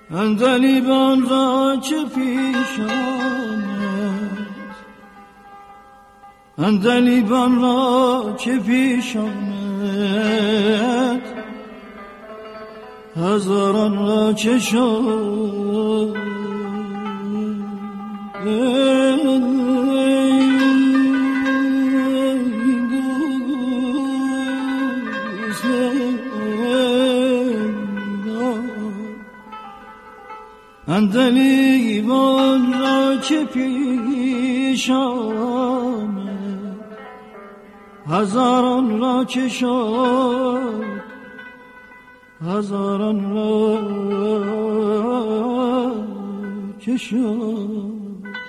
عندلیبان را چه پیش آمد، عندلیبان را چه پیش آمد، هزاران را چه شد. عندلیبان را چه پیش آمد، هزاران را چه شد، هزاران را چه شد.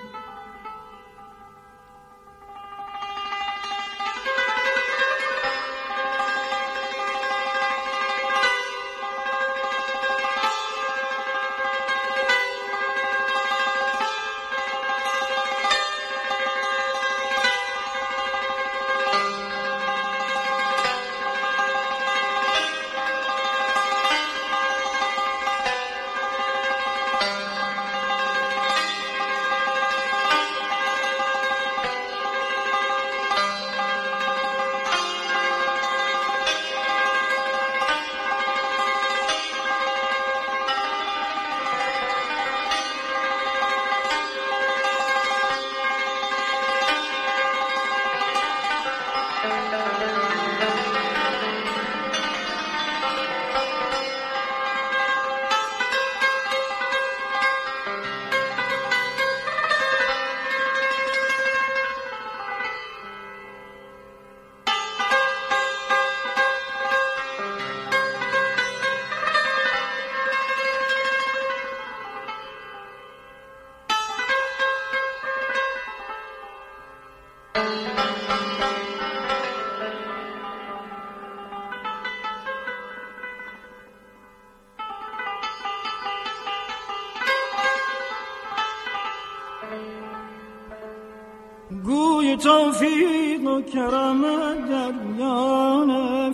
گوی توفیق و کرم در میان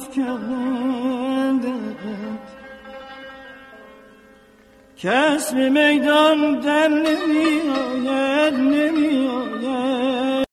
افکندند، کس به میدان در نمی آید، نمی آید.